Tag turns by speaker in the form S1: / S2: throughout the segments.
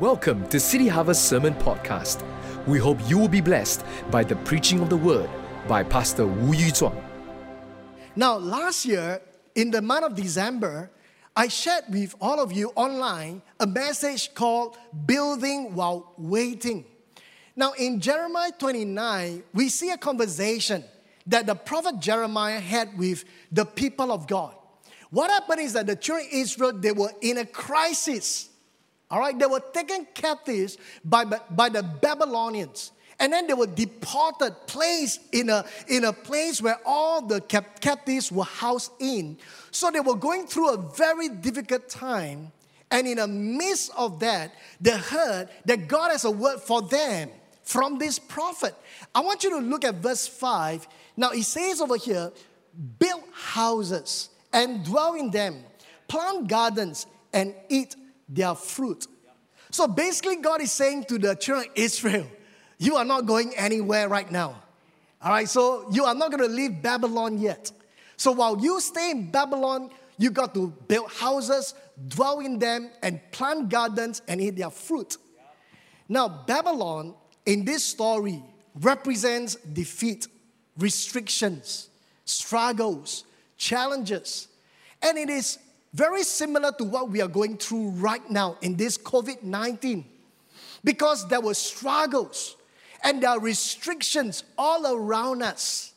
S1: Welcome to City Harvest Sermon Podcast. We hope you will be blessed by the preaching of the Word by Pastor Wu Yuzuang.
S2: Now, last year, in the month of December, I shared with all of you online a message called Building While Waiting. Now, in Jeremiah 29, we see a conversation that the prophet Jeremiah had with the people of God. What happened is that the children of Israel, they were in a crisis. All right, they were taken captives by the Babylonians. And then they were deported, placed in a place where all the captives were housed in. So they were going through a very difficult time. And in the midst of that, they heard that God has a word for them from this prophet. I want you to look at verse 5. Now it says over here, build houses and dwell in them, plant gardens and eat their fruit. So basically God is saying to the children of Israel, you are not going anywhere right now. All right, so you are not going to leave Babylon yet. So while you stay in Babylon, you got to build houses, dwell in them, and plant gardens and eat their fruit. Now, Babylon in this story represents defeat, restrictions, struggles, challenges. And it is very similar to what we are going through right now in this COVID-19. Because there were struggles and there are restrictions all around us.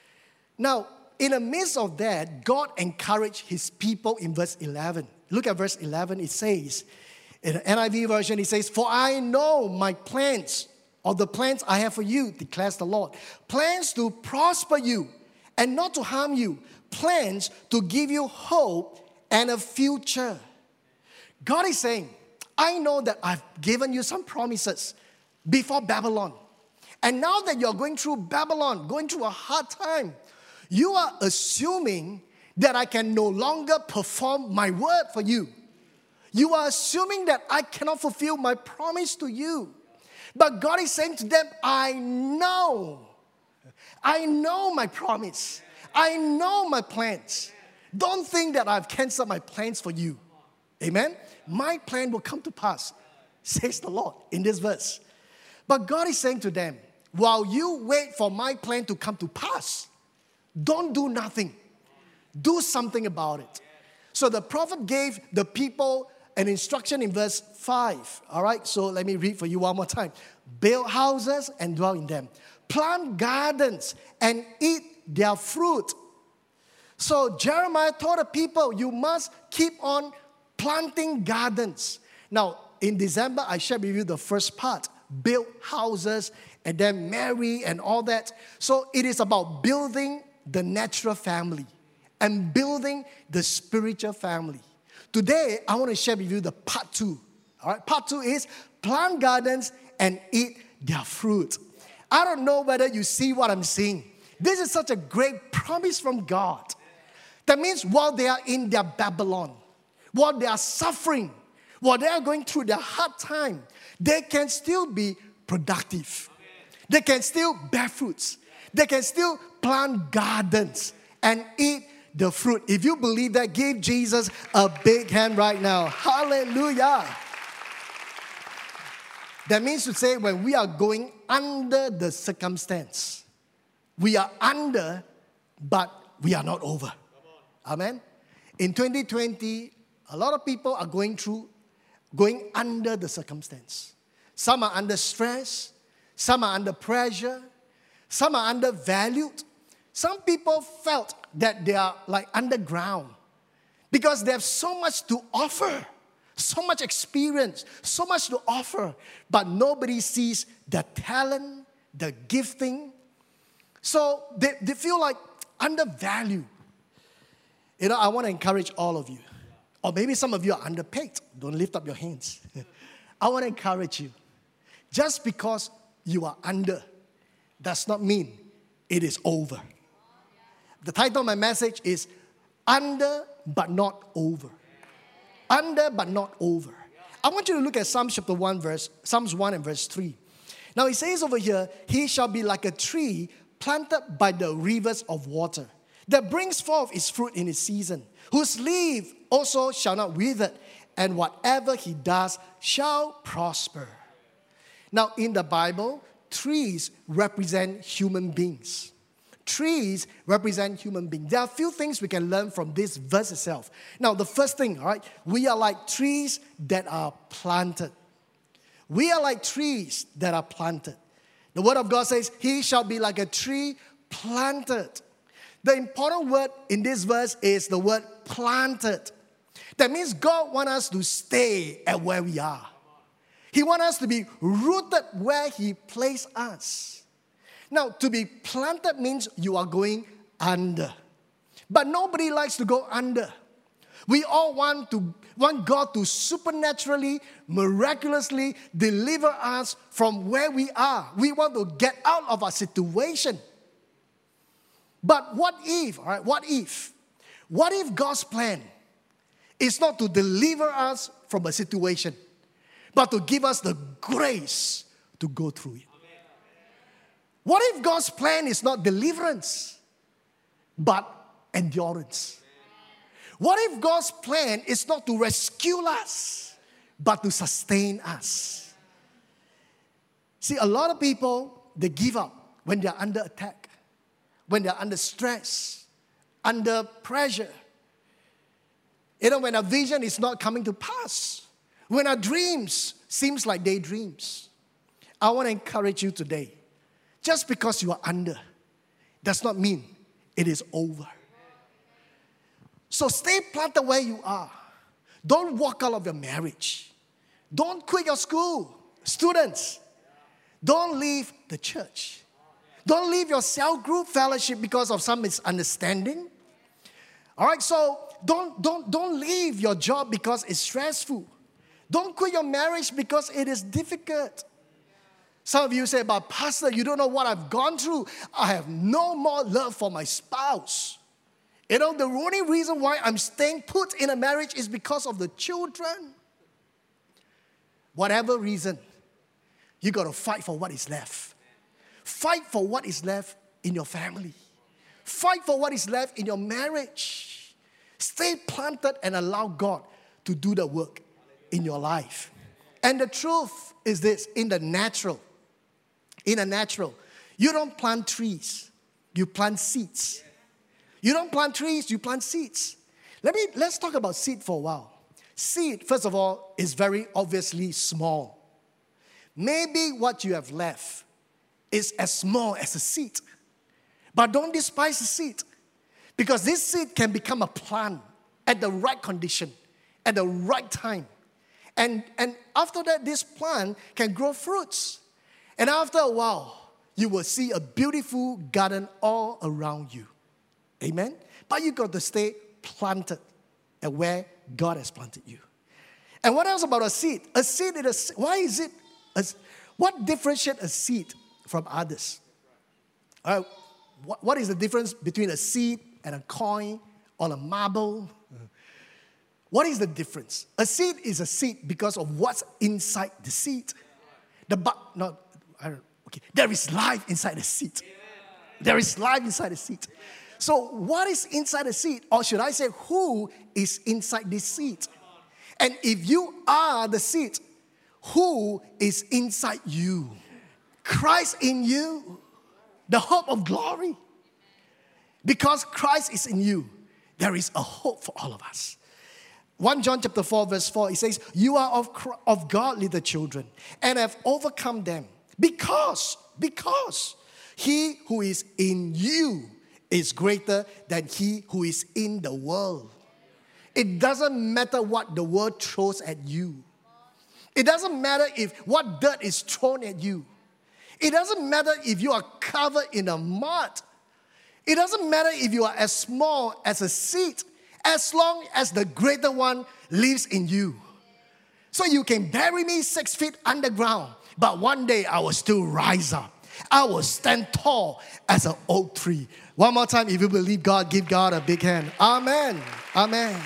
S2: Now, in the midst of that, God encouraged His people in verse 11. Look at verse 11, it says, in the NIV version, it says, "For I know my plans, or the plans I have for you, declares the Lord. Plans to prosper you and not to harm you. Plans to give you hope and a future." God is saying, I know that I've given you some promises before Babylon. And now that you're going through Babylon, going through a hard time, you are assuming that I can no longer perform my word for you. You are assuming that I cannot fulfill my promise to you. But God is saying to them, I know my promise. I know my plans. Don't think that I've canceled my plans for you. Amen? My plan will come to pass, says the Lord in this verse. But God is saying to them, while you wait for my plan to come to pass, don't do nothing. Do something about it. So the prophet gave the people an instruction in verse 5. All right, so let me read for you one more time. Build houses and dwell in them. Plant gardens and eat their fruit. So Jeremiah told the people, you must keep on planting gardens. Now, in December, I shared with you the first part. Build houses and then marry and all that. So it is about building the natural family and building the spiritual family. Today, I want to share with you the part 2. All right, part 2 is plant gardens and eat their fruit. I don't know whether you see what I'm seeing. This is such a great promise from God. That means while they are in their Babylon, while they are suffering, while they are going through their hard time, they can still be productive. They can still bear fruits. They can still plant gardens and eat the fruit. If you believe that, give Jesus a big hand right now. Hallelujah. That means to say when we are going under the circumstance, we are under, but we are not over. Amen. In 2020, a lot of people are going under the circumstance. Some are under stress. Some are under pressure. Some are undervalued. Some people felt that they are like underground because they have so much to offer, so much experience, so much to offer, but nobody sees the talent, the gifting. So they feel like undervalued. You know, I want to encourage all of you. Or maybe some of you are underpaid. Don't lift up your hands. I want to encourage you. Just because you are under does not mean it is over. The title of my message is Under But Not Over. Under but not over. I want you to look at Psalms 1 and verse 3. Now it says over here, he shall be like a tree planted by the rivers of water, that brings forth its fruit in its season, whose leaf also shall not wither, and whatever he does shall prosper. Now, in the Bible, trees represent human beings. Trees represent human beings. There are a few things we can learn from this verse itself. Now, the first thing, all right, we are like trees that are planted. We are like trees that are planted. The Word of God says, he shall be like a tree planted. The important word in this verse is the word planted. That means God wants us to stay at where we are. He wants us to be rooted where He placed us. Now, to be planted means you are going under. But nobody likes to go under. We all want God to supernaturally, miraculously deliver us from where we are. We want to get out of our situation. But what if, all right, what if God's plan is not to deliver us from a situation, but to give us the grace to go through it? What if God's plan is not deliverance, but endurance? What if God's plan is not to rescue us, but to sustain us? See, a lot of people, they give up when they're under attack, when they're under stress, under pressure. You know, when a vision is not coming to pass, when our dreams seems like daydreams. I want to encourage you today. Just because you are under does not mean it is over. So stay planted where you are. Don't walk out of your marriage. Don't quit your school. Students, don't leave the church. Don't leave your cell group fellowship because of some misunderstanding. All right, so don't leave your job because it's stressful. Don't quit your marriage because it is difficult. Some of you say, but Pastor, you don't know what I've gone through. I have no more love for my spouse. You know, the only reason why I'm staying put in a marriage is because of the children. Whatever reason, you got to fight for what is left. Fight for what is left in your family. Fight for what is left in your marriage. Stay planted and allow God to do the work in your life. And the truth is this, in the natural, you don't plant trees, you plant seeds. You don't plant trees, you plant seeds. Let's talk about seed for a while. Seed, first of all, is very obviously small. Maybe what you have left is as small as a seed. But don't despise the seed, because this seed can become a plant at the right condition, at the right time. And after that, this plant can grow fruits. And after a while, you will see a beautiful garden all around you. Amen? But you got to stay planted at where God has planted you. And what else about a seed? A seed is what differentiates a seed from others? What is the difference between a seed and a coin or a marble? What is the difference? A seed is a seed because of what's inside the seed. There is life inside the seed. There is life inside the seed. So what is inside the seed? Or should I say, who is inside this seed? And if you are the seed, who is inside you? Christ in you, the hope of glory. Because Christ is in you, there is a hope for all of us. 1 John chapter 4 verse 4, it says, you are of God, little children, and have overcome them. Because he who is in you is greater than he who is in the world. It doesn't matter what the world throws at you. It doesn't matter if what dirt is thrown at you. It doesn't matter if you are covered in a mud. It doesn't matter if you are as small as a seed, as long as the greater one lives in you. So you can bury me 6 feet underground, but one day I will still rise up. I will stand tall as an oak tree. One more time, if you believe God, give God a big hand. Amen. Amen.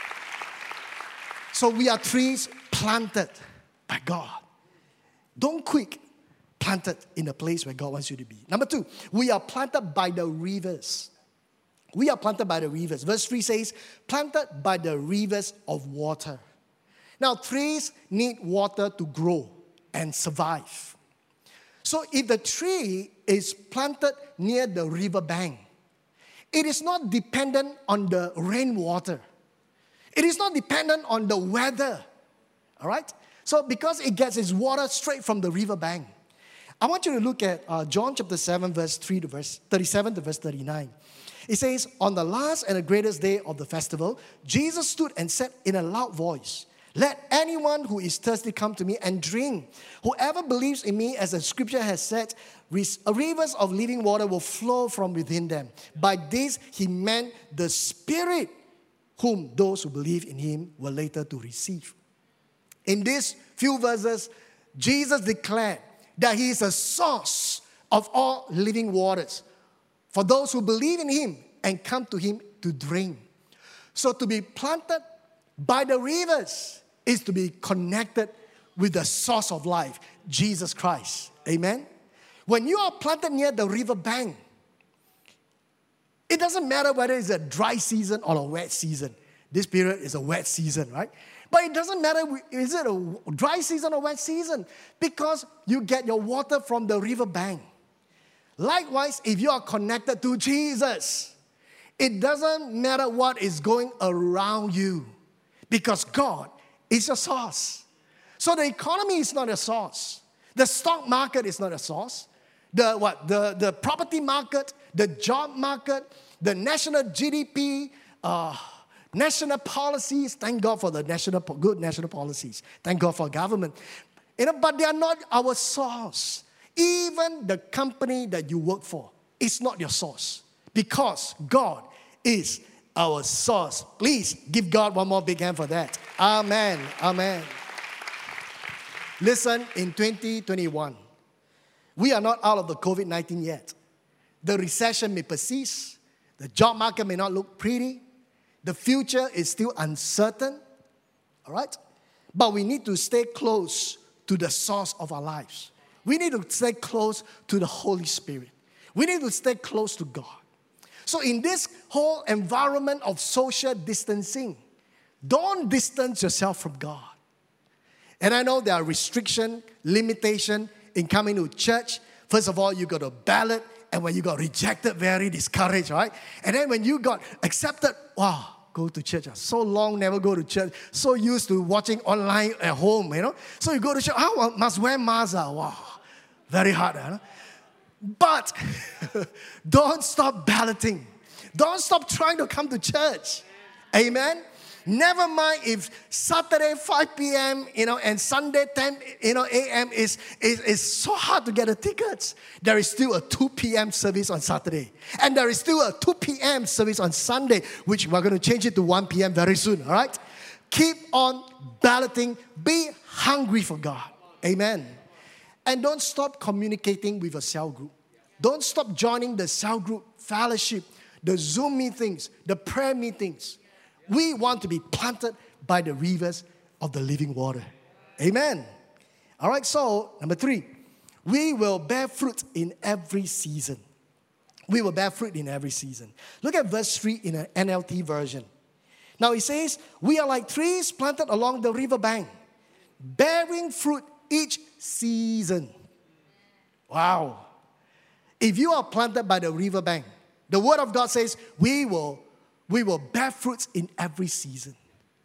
S2: So we are trees planted by God. Don't quit. Planted in a place where God wants you to be. Number 2, we are planted by the rivers. We are planted by the rivers. Verse 3 says, planted by the rivers of water. Now, trees need water to grow and survive. So if the tree is planted near the river bank, it is not dependent on the rainwater. It is not dependent on the weather. All right? So because it gets its water straight from the river bank. I want you to look at John chapter 7, verse 3 to verse 37 to verse 39. It says, on the last and the greatest day of the festival, Jesus stood and said in a loud voice, let anyone who is thirsty come to me and drink. Whoever believes in me, as the scripture has said, rivers of living water will flow from within them. By this he meant the Spirit, whom those who believe in him were later to receive. In these few verses, Jesus declared that he is a source of all living waters for those who believe in him and come to him to drink. So to be planted by the rivers is to be connected with the source of life, Jesus Christ. Amen? When you are planted near the river bank, it doesn't matter whether it's a dry season or a wet season. This period is a wet season, right? But it doesn't matter, is it a dry season or wet season? Because you get your water from the river bank. Likewise, if you are connected to Jesus, it doesn't matter what is going around you. Because God is your source. So the economy is not a source. The stock market is not a source. The property market, the job market, the national GDP, national policies. Thank God for the good national policies. Thank God for government. But they are not our source. Even the company that you work for is not your source. Because God is our source. Please give God one more big hand for that. Amen. Amen. Listen, in 2021, we are not out of the COVID-19 yet. The recession may persist. The job market may not look pretty. The future is still uncertain. All right? But we need to stay close to the source of our lives. We need to stay close to the Holy Spirit. We need to stay close to God. So in this whole environment of social distancing, don't distance yourself from God. And I know there are restrictions, limitations in coming to church. First of all, you got a ballot, and when you got rejected, very discouraged, right? And then when you got accepted, wow, go to church. So long, never go to church. So used to watching online at home, you know. So you go to church, must wear mask. Wow, very hard, huh? But don't stop balloting. Don't stop trying to come to church. Amen? Never mind if Saturday 5 p.m., and Sunday 10, a.m. is so hard to get the tickets. There is still a 2 p.m. service on Saturday. And there is still a 2 p.m. service on Sunday, which we're going to change it to 1 p.m. very soon, all right? Keep on balloting. Be hungry for God. Amen. And don't stop communicating with a cell group. Don't stop joining the cell group fellowship, the Zoom meetings, the prayer meetings. We want to be planted by the rivers of the living water. Amen. All right, so number 3, we will bear fruit in every season. We will bear fruit in every season. Look at verse 3 in an NLT version. Now it says, we are like trees planted along the riverbank, bearing fruit each season. Wow. If you are planted by the riverbank, the word of God says, we will bear fruits in every season.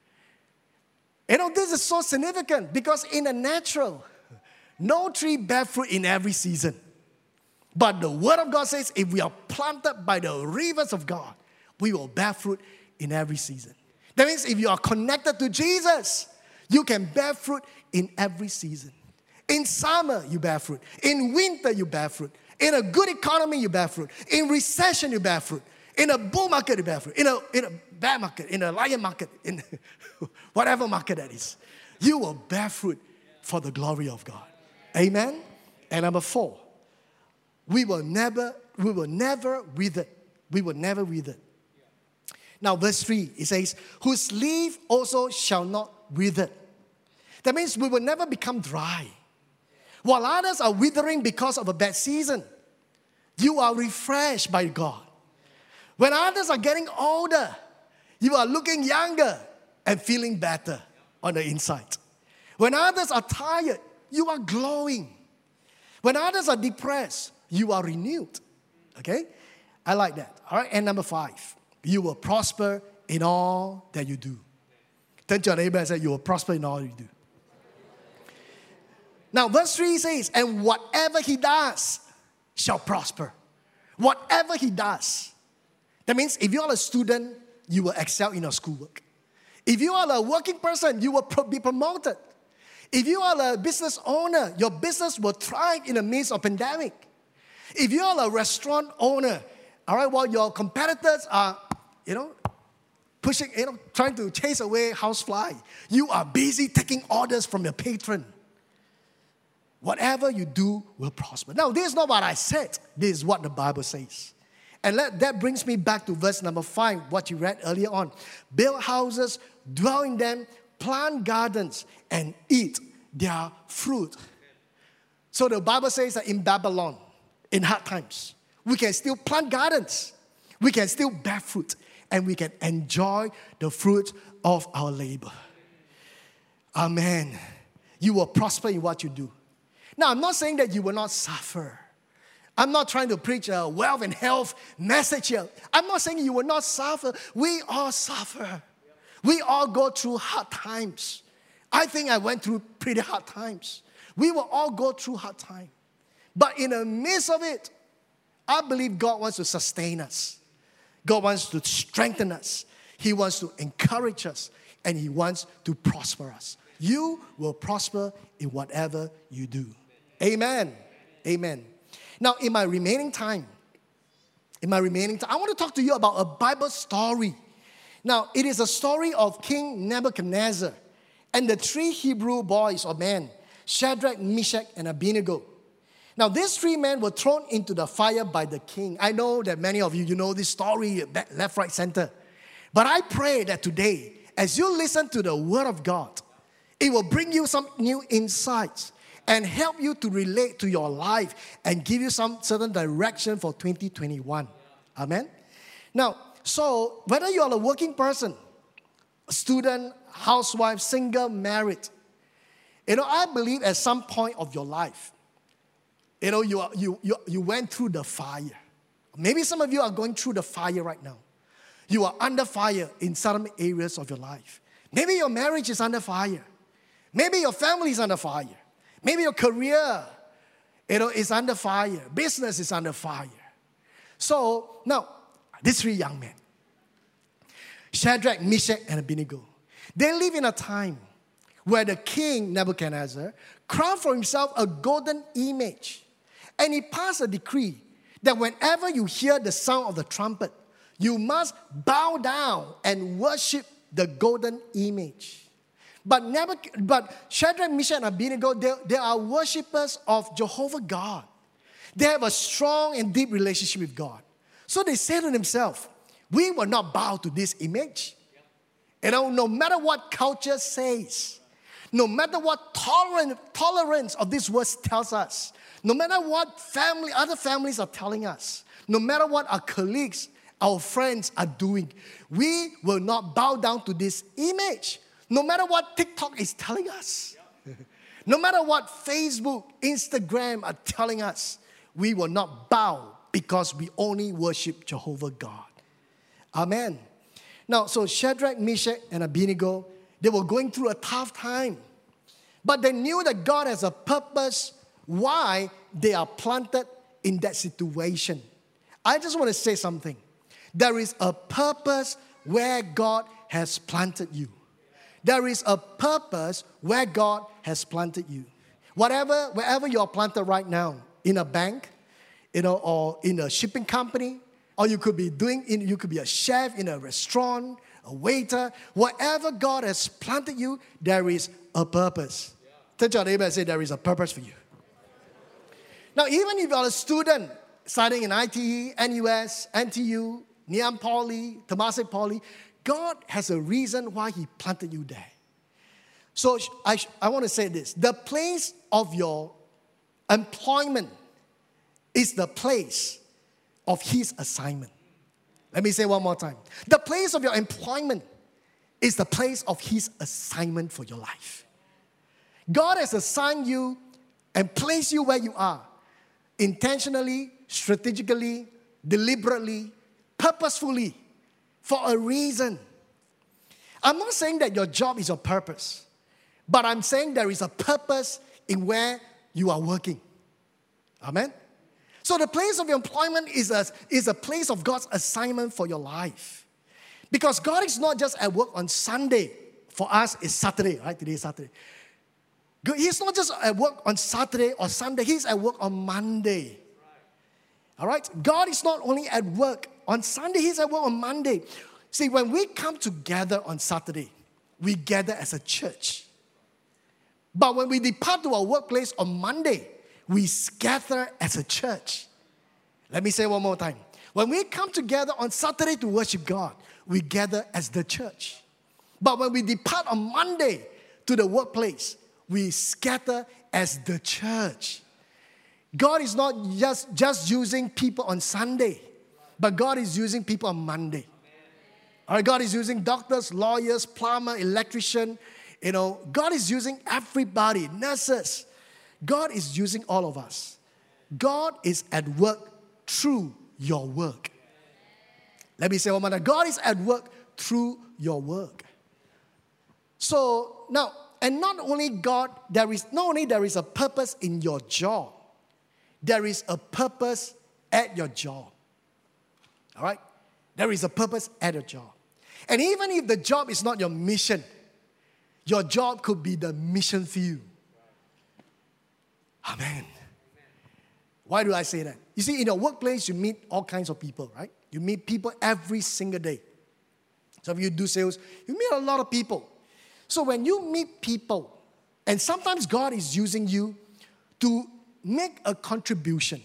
S2: This is so significant because in the natural, no tree bear fruit in every season. But the word of God says, if we are planted by the rivers of God, we will bear fruit in every season. That means if you are connected to Jesus, you can bear fruit in every season. In summer, you bear fruit. In winter, you bear fruit. In a good economy, you bear fruit. In recession, you bear fruit. In a bull market, you bear fruit. In a bear market, in a lion market, in whatever market that is, you will bear fruit for the glory of God. Amen? And number 4, we will never wither. We will never wither. Now, verse 3, it says, whose leaf also shall not wither. That means we will never become dry. While others are withering because of a bad season, you are refreshed by God. When others are getting older, you are looking younger and feeling better. on the inside. When others are tired, you are glowing. When others are depressed, you are renewed. Okay? I like that. All right, and number 5, you will prosper in all that you do. Turn to your neighbor and say, you will prosper in all you do. Now, verse 3 says, and whatever he does shall prosper. Whatever he does. That means if you are a student, you will excel in your schoolwork. If you are a working person, you will be promoted. If you are a business owner, your business will thrive in the midst of pandemic. If you are a restaurant owner, all right, while your competitors are, pushing, trying to chase away housefly, you are busy taking orders from your patron. Whatever you do will prosper. Now, this is not what I said. This is what the Bible says. And that brings me back to verse number 5, what you read earlier on. Build houses, dwell in them, plant gardens, and eat their fruit. So the Bible says that in Babylon, in hard times, we can still plant gardens. We can still bear fruit. And we can enjoy the fruit of our labor. Amen. You will prosper in what you do. Now, I'm not saying that you will not suffer. I'm not trying to preach a wealth and health message here. I'm not saying you will not suffer. We all suffer. We all go through hard times. I think I went through pretty hard times. We will all go through hard times. But in the midst of it, I believe God wants to sustain us. God wants to strengthen us. He wants to encourage us. And He wants to prosper us. You will prosper in whatever you do. Amen. Amen. Now, in my remaining time, I want to talk to you about a Bible story. Now, it is a story of King Nebuchadnezzar and the 3 Hebrew boys or men, Shadrach, Meshach, and Abednego. Now, these 3 men were thrown into the fire by the king. I know that many of you know this story, left, right, center. But I pray that today, as you listen to the Word of God, it will bring you some new insights and help you to relate to your life and give you some certain direction for 2021. Amen? Now, so whether you are a working person, a student, housewife, single, married, I believe at some point of your life, you went through the fire. Maybe some of you are going through the fire right now. You are under fire in certain areas of your life. Maybe your marriage is under fire. Maybe your family is under fire. Maybe your career, is under fire. Business is under fire. So, now, these 3 young men, Shadrach, Meshach, and Abednego, they live in a time where the king, Nebuchadnezzar, carved for himself a golden image. And he passed a decree that whenever you hear the sound of the trumpet, you must bow down and worship the golden image. But Shadrach, Meshach, and Abednego, they are worshippers of Jehovah God. They have a strong and deep relationship with God. So they say to themselves, we will not bow to this image. No matter what culture says, no matter what tolerance of this world tells us, no matter what other families are telling us, no matter what our colleagues, our friends are doing, we will not bow down to this image. No matter what TikTok is telling us, no matter what Facebook, Instagram are telling us, we will not bow because we only worship Jehovah God. Amen. Now, so Shadrach, Meshach, and Abednego, they were going through a tough time. But they knew that God has a purpose why they are planted in that situation. I just want to say something. There is a purpose where God has planted you. There is a purpose where God has planted you. Wherever you are planted right now, in a bank, or in a shipping company, or you could be a chef in a restaurant, a waiter. Wherever God has planted you, there is a purpose. Touch your neighbor and say, there is a purpose for you. Now, even if you are a student studying in ITE, NUS, NTU, Niam Poly, Temasek Poly, God has a reason why He planted you there. So I want to say this. The place of your employment is the place of His assignment. Let me say one more time. The place of your employment is the place of His assignment for your life. God has assigned you and placed you where you are, intentionally, strategically, deliberately, purposefully, for a reason. I'm not saying that your job is your purpose, but I'm saying there is a purpose in where you are working. Amen? So the place of employment is a place of God's assignment for your life. Because God is not just at work on Sunday. For us, it's Saturday, right? Today is Saturday. He's not just at work on Saturday or Sunday. He's at work on Monday. All right? God is not only at work on Sunday. He's at work on Monday. See, when we come together on Saturday, we gather as a church. But when we depart to our workplace on Monday, we scatter as a church. Let me say one more time. When we come together on Saturday to worship God, we gather as the church. But when we depart on Monday to the workplace, we scatter as the church. God is not just using people on Sunday, but God is using people on Monday. All right, God is using doctors, lawyers, plumber, electrician. God is using everybody, nurses. God is using all of us. God is at work through your work. Let me say one more time. God is at work through your work. So now, and not only there is a purpose in your job, there is a purpose at your job. All right? There is a purpose at your job. And even if the job is not your mission, your job could be the mission field. Amen. Why do I say that? You see, in your workplace, you meet all kinds of people, right? You meet people every single day. So if you do sales, you meet a lot of people. So when you meet people, and sometimes God is using you to make a contribution,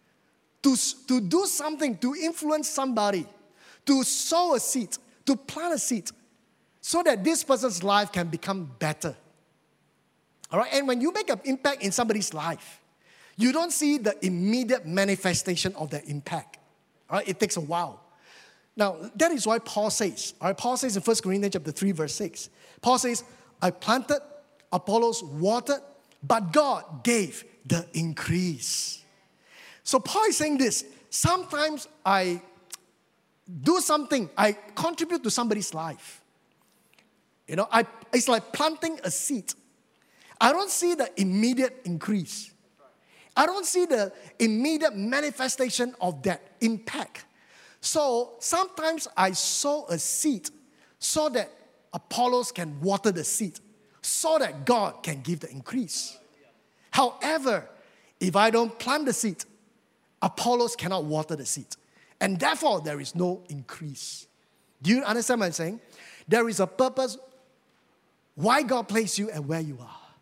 S2: to do something, to influence somebody, to sow a seed, to plant a seed, so that this person's life can become better. All right? And when you make an impact in somebody's life, you don't see the immediate manifestation of that impact. All right? It takes a while. Now, that is why Paul says, all right, Paul says in 1 Corinthians chapter 3, verse 6, Paul says, I planted, Apollos watered, but God gave the increase. So Paul is saying this, sometimes I do something, I contribute to somebody's life. It's like planting a seed. I don't see the immediate increase. I don't see the immediate manifestation of that impact. So sometimes I sow a seed so that Apollos can water the seed, so that God can give the increase. However, if I don't plant the seed, Apollos cannot water the seed. And therefore, there is no increase. Do you understand what I'm saying? There is a purpose why God placed you and where you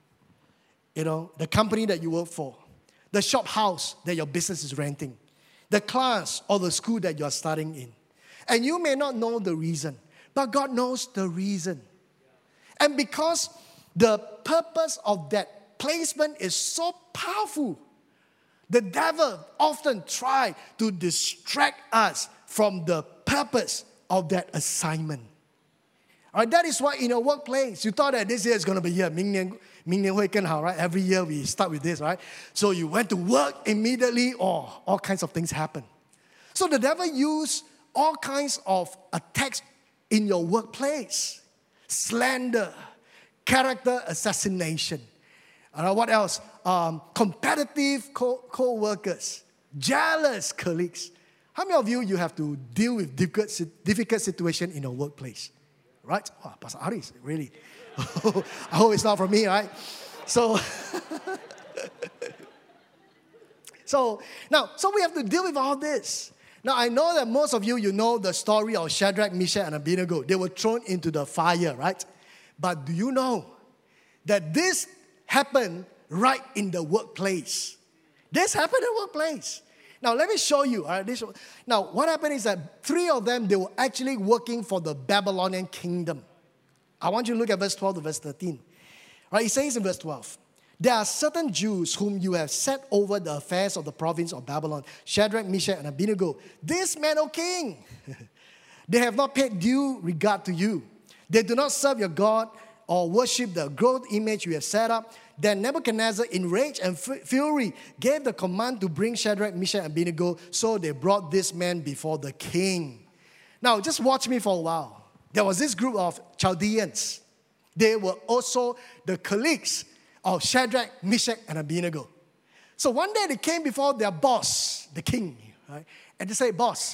S2: are. The company that you work for, the shop house that your business is renting, the class or the school that you're studying in. And you may not know the reason, but God knows the reason. And because the purpose of that placement is so powerful, the devil often tries to distract us from the purpose of that assignment. All right, that is why in your workplace, you thought that this year is going to be year, 明年会更好, right? Every year we start with this, right? So you went to work immediately, or all kinds of things happen. So the devil used all kinds of attacks in your workplace. Slander, character assassination. What else? Competitive co-workers, jealous colleagues. How many of you have to deal with difficult situation in your workplace? Right? Oh, Pastor Aris, really? I hope it's not from me, right? So we have to deal with all this. Now, I know that most of you know the story of Shadrach, Meshach, and Abednego. They were thrown into the fire, right? But do you know that this happened right in the workplace? This happened in the workplace. Now, let me show you. All right, now, what happened is that 3 of them, they were actually working for the Babylonian kingdom. I want you to look at verse 12 to verse 13. Right, it says in verse 12, there are certain Jews whom you have set over the affairs of the province of Babylon, Shadrach, Meshach, and Abednego. These men, O king, they have not paid due regard to you. They do not serve your God or worship the gold image you have set up. Then Nebuchadnezzar, in rage and fury, gave the command to bring Shadrach, Meshach, and Abednego. So they brought this man before the king. Now, just watch me for a while. There was this group of Chaldeans. They were also the colleagues of Shadrach, Meshach, and Abednego. So one day they came before their boss, the king, right? And they say, boss,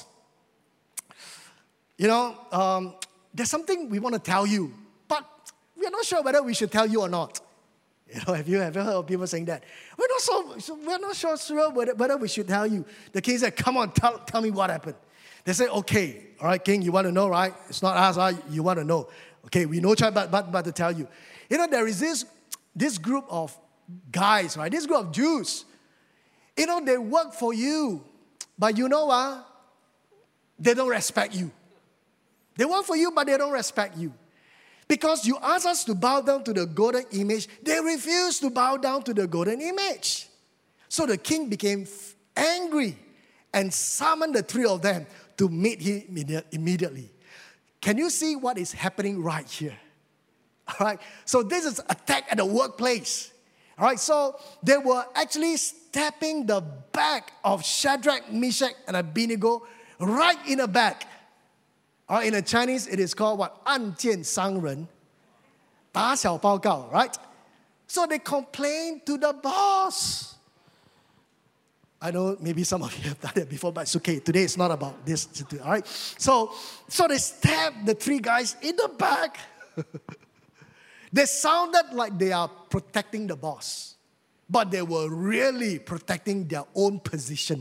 S2: there's something we want to tell you, but we are not sure whether we should tell you or not. Have you ever heard of people saying that? We're not sure whether we should tell you. The king said, come on, tell me what happened. They say, okay, all right, king, you want to know, right? It's not us, right? You want to know. Okay, we know but to tell you. There is this group of guys, right? This group of Jews. They work for you, but they don't respect you. They work for you, but they don't respect you. Because you ask us to bow down to the golden image, they refuse to bow down to the golden image. So the king became angry and summoned the three of them to meet him immediately. Can you see what is happening right here? All right, so this is attack at the workplace. All right, so they were actually stabbing the back of Shadrach, Meshach, and Abednego right in the back. All right, in the Chinese, it is called what? 案件伤人,打小报告, right? So they complained to the boss. I know maybe some of you have done that before, but it's okay. Today it's not about this. All right, so they stabbed the three guys in the back. They sounded like they are protecting the boss, but they were really protecting their own position.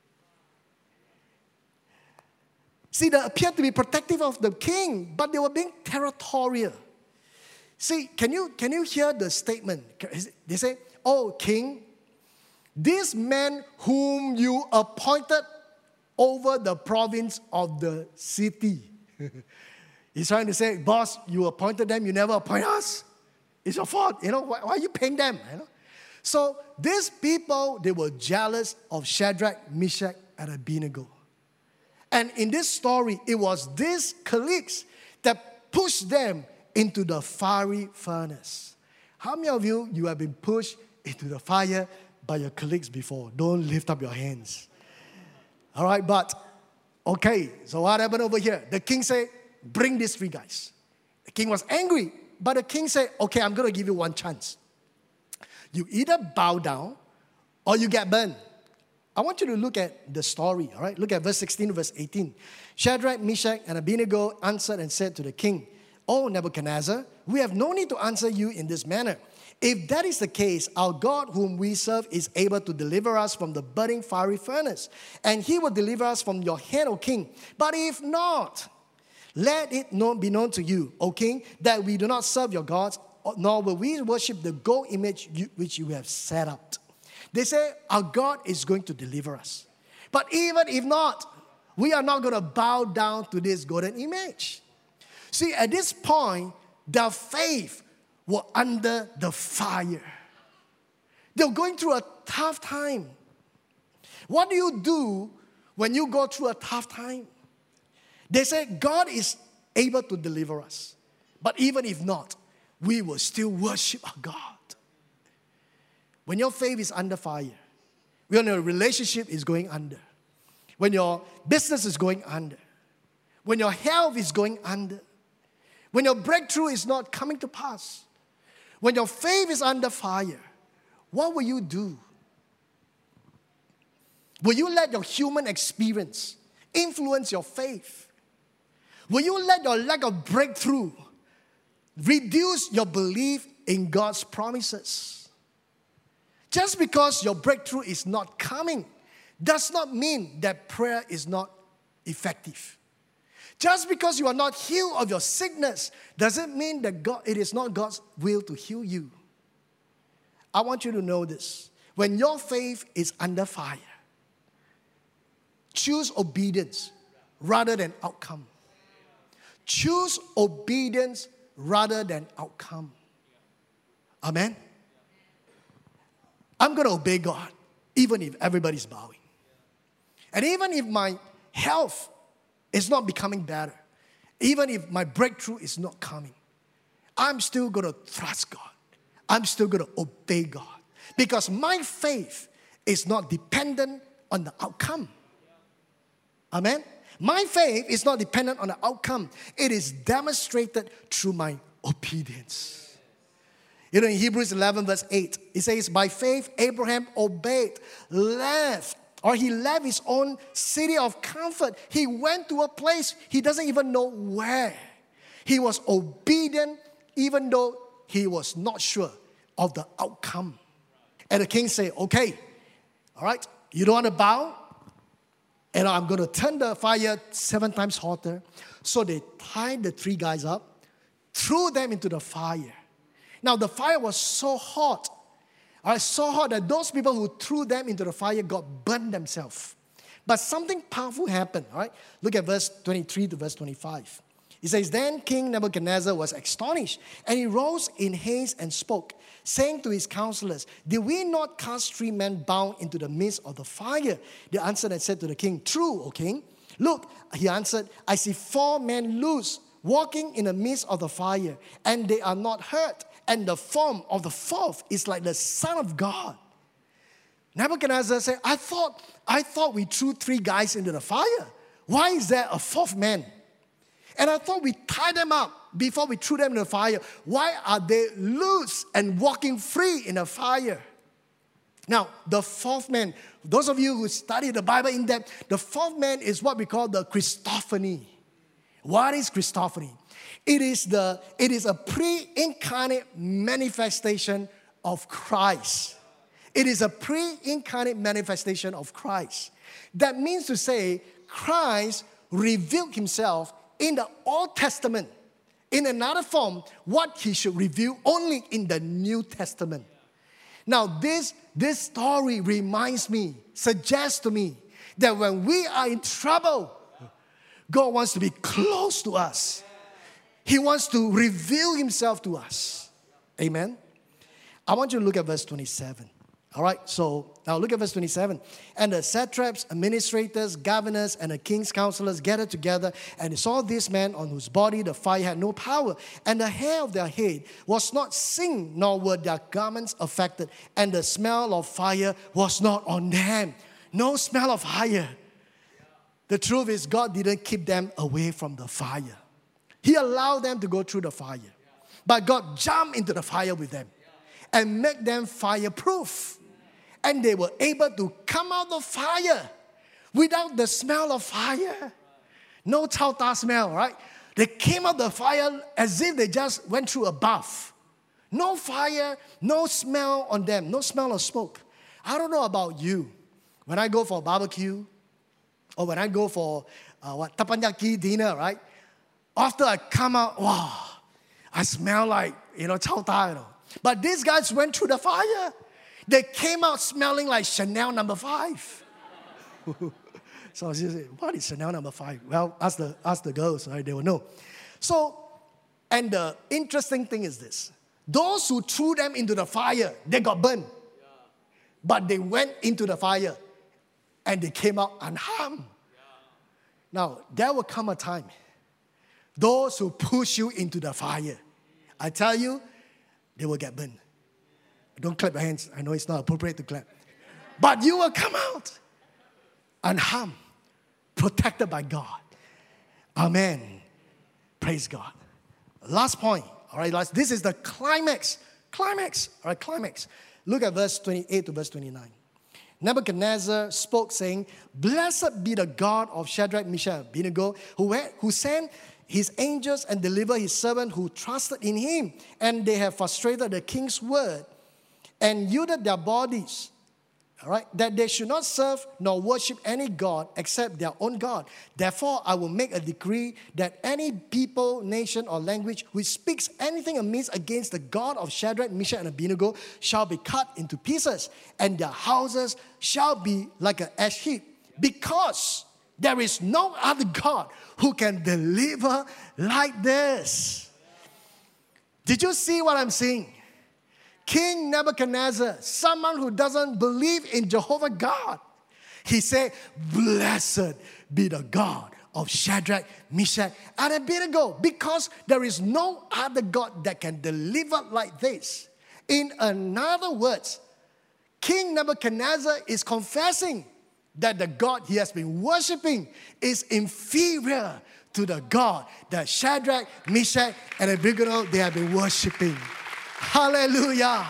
S2: See, they appeared to be protective of the king, but they were being territorial. See, can you hear the statement? They say, oh, king, this man whom you appointed over the province of the city. He's trying to say, boss, you appointed them, you never appoint us. It's your fault. Why are you paying them? So these people, they were jealous of Shadrach, Meshach, and Abednego. And in this story, it was these colleagues that pushed them into the fiery furnace. How many of you have been pushed into the fire by your colleagues before? Don't lift up your hands. All right, but, okay, so what happened over here? The king said, bring these three guys. The king was angry, but the king said, okay, I'm going to give you one chance. You either bow down or you get burned. I want you to look at the story, all right? Look at verse 16 to verse 18. Shadrach, Meshach, and Abednego answered and said to the king, O Nebuchadnezzar, we have no need to answer you in this manner. If that is the case, our God whom we serve is able to deliver us from the burning fiery furnace, and he will deliver us from your hand, O king. But if not, let it be known to you, O king, that we do not serve your gods, nor will we worship the gold image which you have set up. They say, our God is going to deliver us. But even if not, we are not going to bow down to this golden image. See, at this point, their faith were under the fire. They were going through a tough time. What do you do when you go through a tough time? They say, God is able to deliver us. But even if not, we will still worship our God. When your faith is under fire, when your relationship is going under, when your business is going under, when your health is going under, when your breakthrough is not coming to pass, when your faith is under fire, what will you do? Will you let your human experience influence your faith? Will you let your lack of breakthrough reduce your belief in God's promises? Just because your breakthrough is not coming does not mean that prayer is not effective. Just because you are not healed of your sickness doesn't mean that it is not God's will to heal you. I want you to know this. When your faith is under fire, choose obedience rather than outcome. Choose obedience rather than outcome. Amen? I'm going to obey God, even if everybody's bowing. And even if my health is not becoming better, Even if my breakthrough is not coming, I'm still going to trust God. I'm still going to obey God. Because my faith is not dependent on the outcome. Amen? My faith is not dependent on the outcome. It is demonstrated through my obedience. You know, in Hebrews 11 verse 8, it says, by faith Abraham obeyed, he left his own city of comfort. He went to a place he doesn't even know where. He was obedient even though he was not sure of the outcome. And the king said, okay, all right, you don't want to bow? And I'm going to turn the fire 7 times hotter. So they tied the 3 guys up, threw them into the fire. Now the fire was so hot, so hot that those people who threw them into the fire got burned themselves. But something powerful happened, all right? Look at verse 23 to verse 25. It says, then King Nebuchadnezzar was astonished, and he rose in haste and spoke, saying to his counselors, did we not cast 3 men bound into the midst of the fire? They answered and said to the king, true, O king. Look, he answered, I see 4 men loose, walking in the midst of the fire, and they are not hurt. And the form of the 4th is like the Son of God. Nebuchadnezzar said, I thought we threw 3 guys into the fire. Why is there a 4th man? And I thought we tied them up before we threw them in the fire. Why are they loose and walking free in the fire? Now, the 4th man, those of you who study the Bible in depth, the 4th man is what we call the Christophany. What is Christophany? It is a pre-incarnate manifestation of Christ. It is a pre-incarnate manifestation of Christ. That means to say, Christ revealed himself in the Old Testament in another form, what he should reveal only in the New Testament. Now, this story reminds me, suggests to me, that when we are in trouble, God wants to be close to us. He wants to reveal himself to us. Amen? I want you to look at verse 27. All right, so now look at verse 27. And the satraps, administrators, governors, and the king's counselors gathered together, and they saw this man on whose body the fire had no power, and the hair of their head was not singed, nor were their garments affected, and the smell of fire was not on them. No smell of fire. The truth is, God didn't keep them away from the fire. He allowed them to go through the fire. But God jumped into the fire with them and made them fireproof. And they were able to come out of fire without the smell of fire. No chao ta smell, right? They came out of the fire as if they just went through a bath. No fire, no smell on them, no smell of smoke. I don't know about you. When I go for a barbecue, or when I go for teppanyaki dinner, right? After I come out, wow, I smell like, chao ta, But these guys went through the fire. They came out smelling like Chanel No. 5. So she said, what is Chanel No. 5? Well, ask the girls, right? They will know. So, and the interesting thing is this. Those who threw them into the fire, they got burned. But they went into the fire and they came out unharmed. Now, there will come a time, those who push you into the fire, I tell you, they will get burned. Don't clap your hands. I know it's not appropriate to clap. But you will come out unharmed, protected by God. Amen. Praise God. Last point. All right, this is the climax. All right, climax. Look at verse 28 to verse 29. Nebuchadnezzar spoke, saying, blessed be the God of Shadrach, Meshach, and Abednego, who sent his angels and delivered his servant who trusted in him. And they have frustrated the king's word and yielded their bodies, all right, that they should not serve nor worship any god except their own God. Therefore, I will make a decree that any people, nation, or language which speaks anything amiss against the God of Shadrach, Meshach, and Abednego shall be cut into pieces, and their houses shall be like an ash heap, because there is no other God who can deliver like this. Did you see what I'm saying? King Nebuchadnezzar, someone who doesn't believe in Jehovah God, he said, blessed be the God of Shadrach, Meshach, and Abednego, because there is no other God that can deliver like this. In other words, King Nebuchadnezzar is confessing that the God he has been worshiping is inferior to the God that Shadrach, Meshach, and Abednego they have been worshiping. Hallelujah.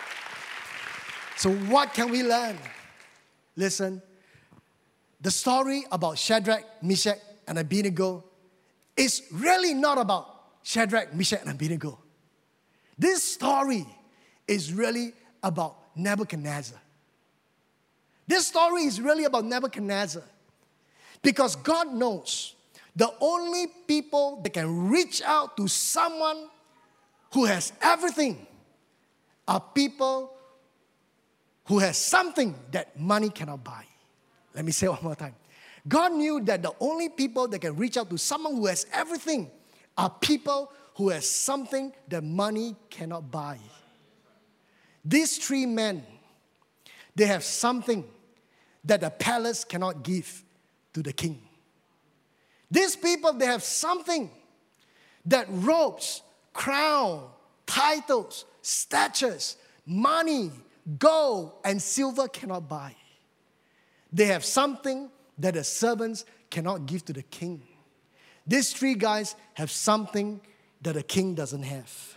S2: So what can we learn? Listen, the story about Shadrach, Meshach, and Abednego is really not about Shadrach, Meshach, and Abednego. This story is really about Nebuchadnezzar. This story is really about Nebuchadnezzar, because God knows the only people that can reach out to someone who has everything are people who has something that money cannot buy. Let me say it one more time. God knew that the only people that can reach out to someone who has everything are people who has something that money cannot buy. These three men, they have something that the palace cannot give to the king. These people, they have something that robes, crown, titles, statues, money, gold, and silver cannot buy. They have something that the servants cannot give to the king. These three guys have something that the king doesn't have.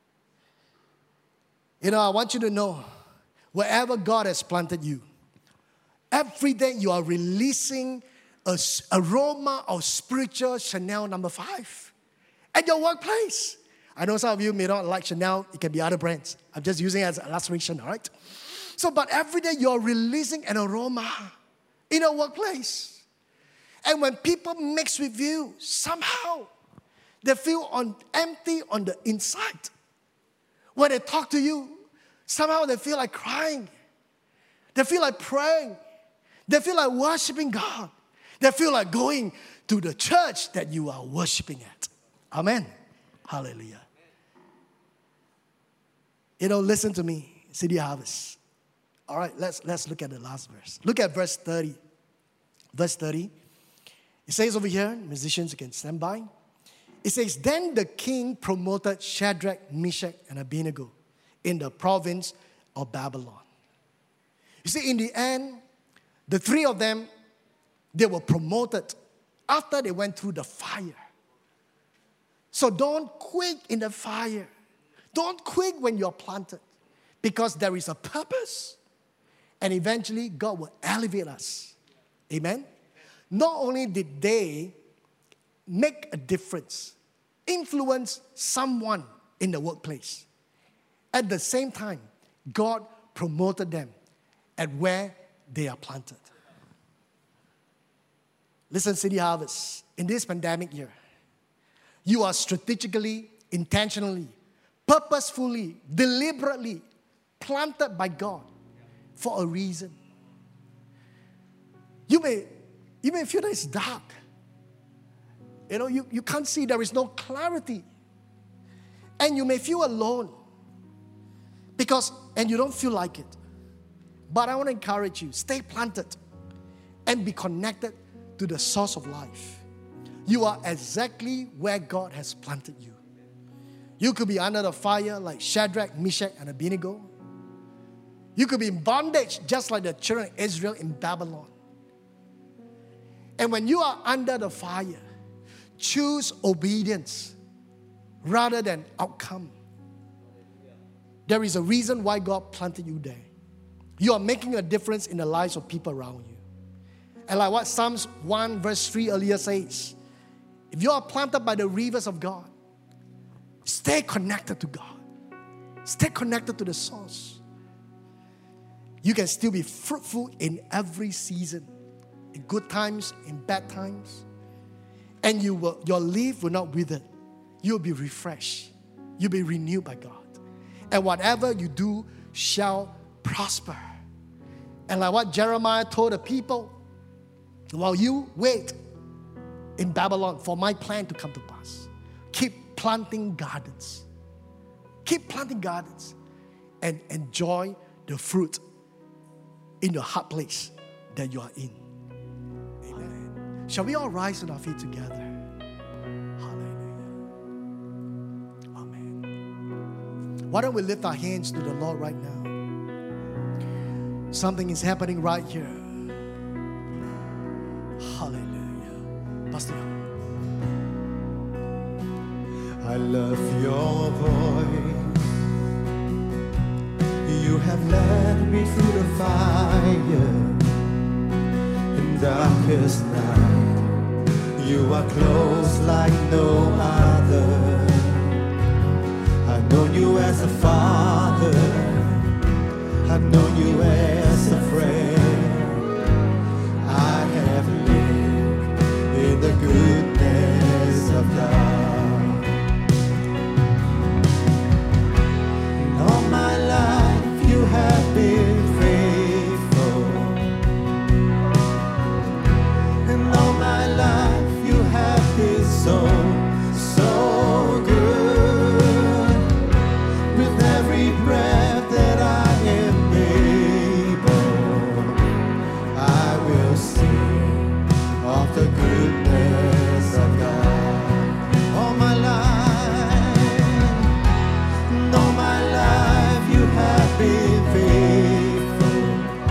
S2: You know, I want you to know, wherever God has planted you, every day you are releasing an aroma of spiritual Chanel No. 5 at your workplace. I know some of you may not like Chanel. It can be other brands. I'm just using it as an illustration, all right? So, but every day you're releasing an aroma in your workplace. And when people mix with you, somehow they feel empty on the inside. When they talk to you, somehow they feel like crying. They feel like praying. They feel like worshiping God. They feel like going to the church that you are worshiping at. Amen. Hallelujah. You know, listen to me, City Harvest. All right, let's look at the last verse. Look at verse 30. Verse 30. It says over here, musicians, you can stand by. It says, then the king promoted Shadrach, Meshach, and Abednego in the province of Babylon. You see, in the end, the three of them, they were promoted after they went through the fire. So don't quit in the fire. Don't quit when you're planted, because there is a purpose. And eventually, God will elevate us. Amen? Not only did they make a difference, influence someone in the workplace, at the same time, God promoted them at where they are planted. Listen, City Harvest, in this pandemic year, you are strategically, intentionally, purposefully, deliberately planted by God for a reason. You may feel that it's dark. You know, you can't see, there is no clarity. And you may feel alone and you don't feel like it. But I want to encourage you, stay planted and be connected to the source of life. You are exactly where God has planted you. You could be under the fire like Shadrach, Meshach, and Abednego. You could be in bondage just like the children of Israel in Babylon. And when you are under the fire, choose obedience rather than outcome. There is a reason why God planted you there. You are making a difference in the lives of people around you. And like what Psalms 1 verse 3 earlier says, if you are planted by the rivers of God, stay connected to God. Stay connected to the source. You can still be fruitful in every season, in good times, in bad times. And your leaf will not wither. You'll be refreshed. You'll be renewed by God. And whatever you do shall prosper. And like what Jeremiah told the people, while you wait in Babylon for my plan to come to pass, keep planting gardens. Keep planting gardens and enjoy the fruit in your hard place that you are in. Amen. Shall we all rise on our feet together? Hallelujah. Amen. Why don't we lift our hands to the Lord right now? Something is happening right here. Hallelujah. Pastor.
S3: I love your voice. You have led me through the fire in darkest night. You are close like no other. I've known you as a father. I've known you as a friend. I have lived in the goodness of God. And all my life you have been faithful. And all my life you have been so, so good. With every breath that I am able, I will sing of the goodness of God. All my life, and all my life you have been faithful.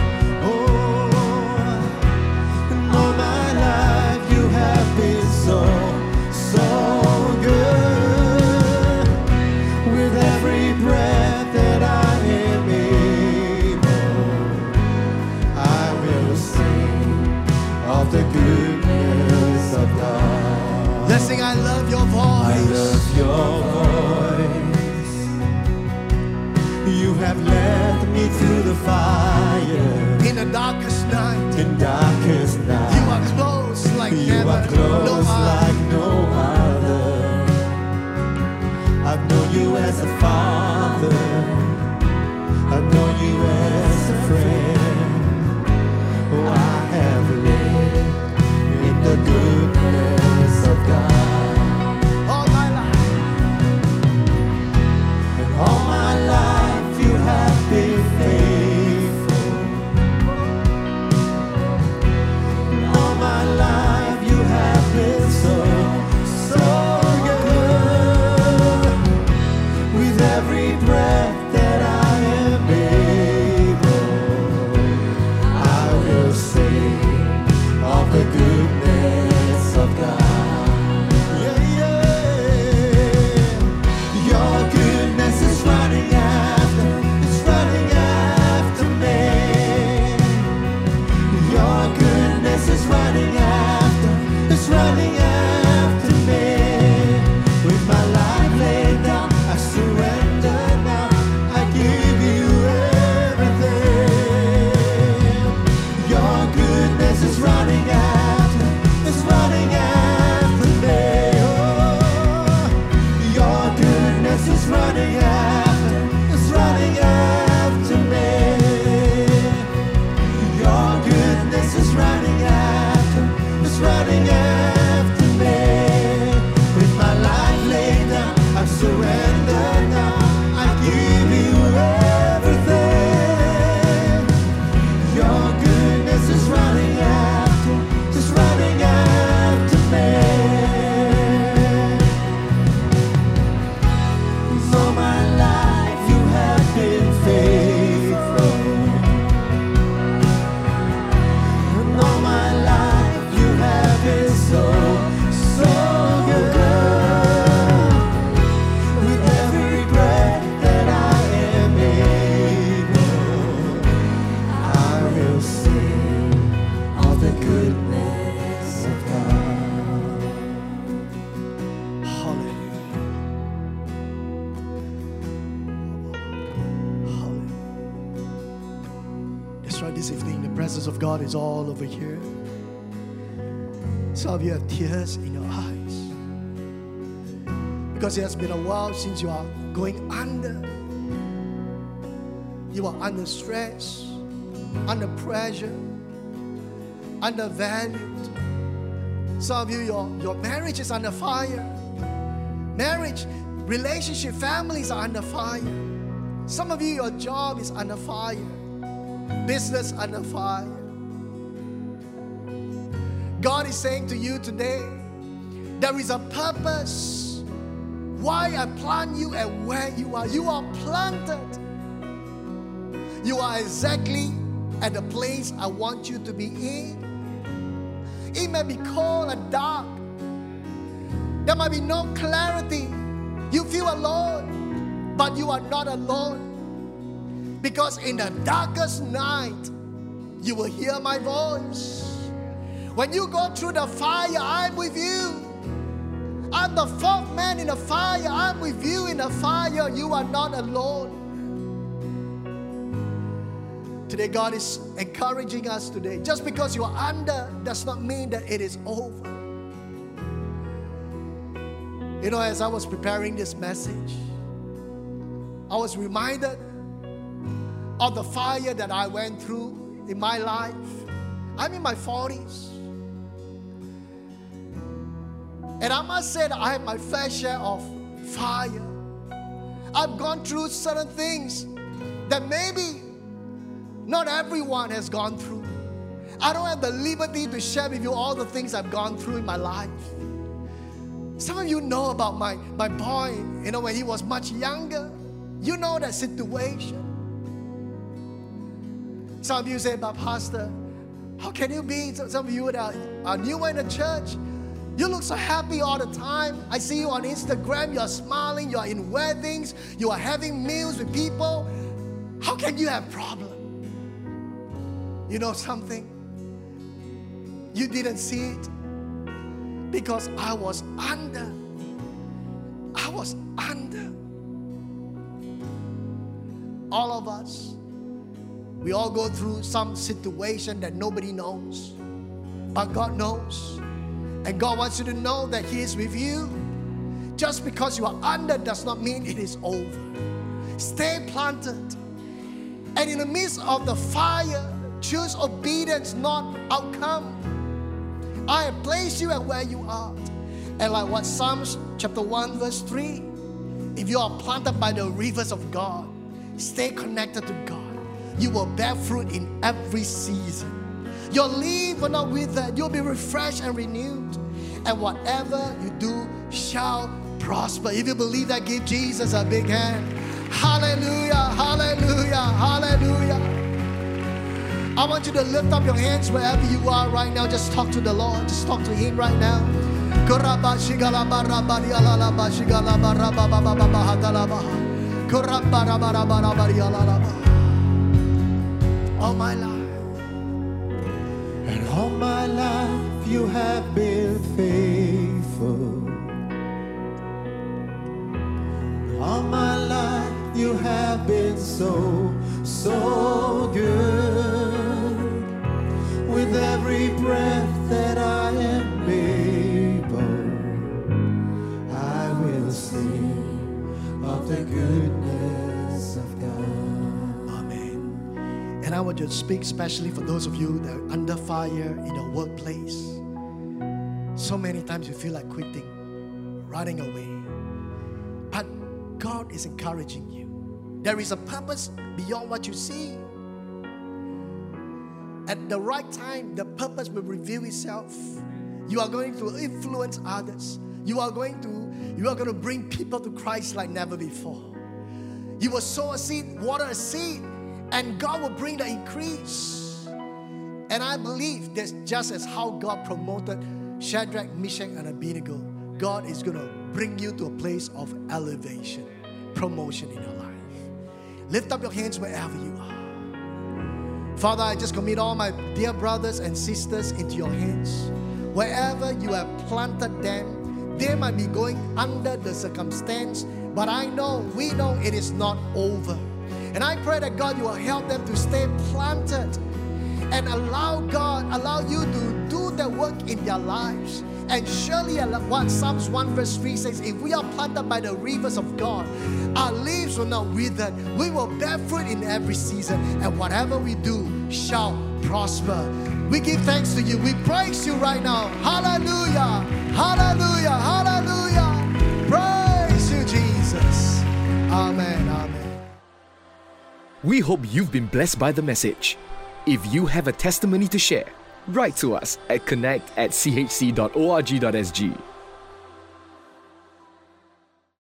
S3: Oh, and all my life you have been so, so good. With every breath that I am able, I will sing of the goodness of God.
S2: Let's sing, I love your
S3: I
S2: voice.
S3: love your voice. You have led me through the fire
S2: In the darkest night,
S3: in darkest night.
S2: you are close like
S3: You
S2: never.
S3: are close
S2: No other.
S3: like no other. I've known you as a father. I've known you as a friend. Oh, I have lived in the goodness of God.
S2: All my life,
S3: And all my life you have been faithful. And all my life you have been so, so good. With every breath that I am able, I will sing of the goodness of God. Yeah, yeah. Your goodness is running after me. Your goodness is running after me. With my life laid down, I surrender now. I give you everything. Your goodness is running after me. Oh, your goodness is running after me. Your goodness is running after me. With my life laid down, I surrender now. I give you everything. Your goodness is running after me. All my life you have been faithful. And all my life you have been so, so good. With every breath that I am able, I will sing of the goodness of God.
S2: hallelujah. Hallelujah. That's right, this evening, the presence of God is all over here. Some of you have tears in your eyes because it has been a while since you are going under. You are under stress, under pressure, undervalued. Some of you, your marriage is under fire. Marriage, relationship, families are under fire. Some of you, your job is under fire. Business under fire. God is saying to you today, there is a purpose why I plant you and where you are. You are planted. You are exactly at the place I want you to be in. It may be cold and dark. There might be no clarity. You feel alone, but you are not alone. Because in the darkest night, you will hear my voice. When you go through the fire, I'm with you. I'm the fourth man in the fire. I'm with you in the fire. You are not alone. Today, God is encouraging us today. Just because you are under does not mean that it is over. You know, as I was preparing this message, I was reminded of the fire that I went through in my life. I'm in my 40s. And I must say that I have my fair share of fire. I've gone through certain things that maybe not everyone has gone through. I don't have the liberty to share with you all the things I've gone through in my life. Some of you know about my boy, you know, when he was much younger. You know that situation. Some of you say, but Pastor, how can you be? Some of you that are newer in the church, you look so happy all the time. I see you on Instagram, you're smiling, you're in weddings, you are having meals with people. How can you have problems? You know something? You didn't see it because I was under. I was under. All of us, we all go through some situation that nobody knows, but God knows. And God wants you to know that He is with you. Just because you are under does not mean it is over. Stay planted. And in the midst of the fire, choose obedience, not outcome. I have placed you at where you are. And like what Psalms chapter 1 verse 3, if you are planted by the rivers of God, stay connected to God. You will bear fruit in every season. Your leaf will not wither. You'll be refreshed and renewed. And whatever you do shall prosper. If you believe that, give Jesus a big hand. Hallelujah, hallelujah, hallelujah. I want you to lift up your hands wherever you are right now. Just talk to the Lord. Just talk to Him right now. All my life.
S3: And all my life you have been faithful. All my life you have been so, so good. With every breath that I am able, I will sing of the goodness of God.
S2: Amen. And I want to speak especially for those of you that are under fire in a workplace. So many times you feel like quitting, running away. But God is encouraging you. There is a purpose beyond what you see. At the right time, the purpose will reveal itself. You are going to influence others. You are going to bring people to Christ like never before. You will sow a seed, water a seed, and God will bring the increase. And I believe that's just as how God promoted Shadrach, Meshach, and Abednego. God is going to bring you to a place of elevation, promotion in your life. Lift up your hands wherever you are. Father, I just commit all my dear brothers and sisters into your hands. Wherever you have planted them, they might be going under the circumstance, but we know it is not over. And I pray that God, you will help them to stay planted and allow you to do the work in their lives. And surely what Psalms 1 verse 3 says, if we are planted by the rivers of God, our leaves will not wither. We will bear fruit in every season, and whatever we do shall prosper. We give thanks to you. We praise you right now. Hallelujah, hallelujah, hallelujah. Praise you, Jesus. Amen, amen.
S1: We hope you've been blessed by the message. If you have a testimony to share, write to us at connect@chc.org.sg.